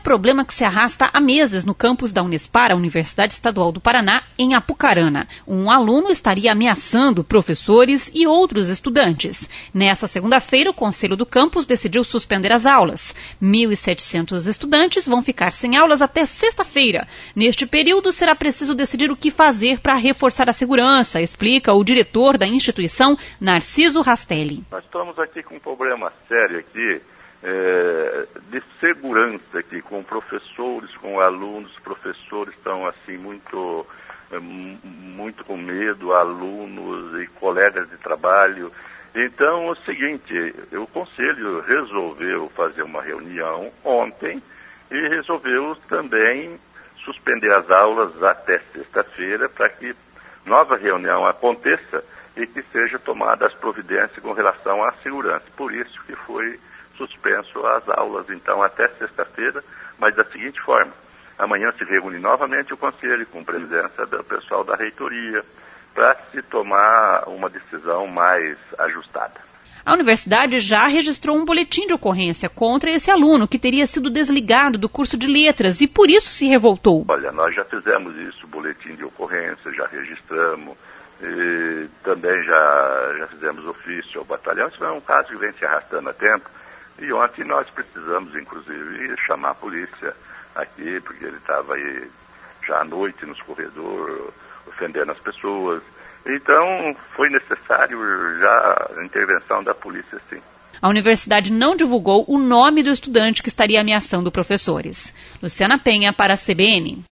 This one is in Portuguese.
problema que se arrasta há meses no campus da Unespar, a Universidade Estadual do Paraná, em Apucarana. Um aluno estaria ameaçando professores e outros estudantes. Nessa segunda-feira, o Conselho do campus decidiu suspender as aulas. 1.700 estudantes vão ficar sem aulas até sexta-feira. Neste período, será preciso decidir o que fazer para reforçar a segurança, explica o diretor da instituição, Narciso Rastelli. Nós estamos aqui com um problema sério aqui, de segurança aqui, com professores, com alunos. Os professores estão assim muito com medo, alunos e colegas de trabalho. Então é o seguinte, o Conselho resolveu fazer uma reunião ontem e resolveu também suspender as aulas até sexta-feira para que nova reunião aconteça e que seja tomada as providências com relação à segurança. Por isso que foi suspenso as aulas, então, até sexta-feira, mas da seguinte forma: amanhã se reúne novamente o Conselho, com presença do pessoal da reitoria, para se tomar uma decisão mais ajustada. A universidade já registrou um boletim de ocorrência contra esse aluno, que teria sido desligado do curso de letras e por isso se revoltou. Olha, nós já fizemos isso, boletim de ocorrência, já registramos, e também já fizemos ofício ao batalhão. Isso é um caso que vem se arrastando há tempo. E ontem nós precisamos, inclusive, chamar a polícia aqui, porque ele estava aí já à noite nos corredores, ofendendo as pessoas. Então, foi necessário já a intervenção da polícia, sim. A universidade não divulgou o nome do estudante que estaria ameaçando professores. Luciana Penha, para a CBN.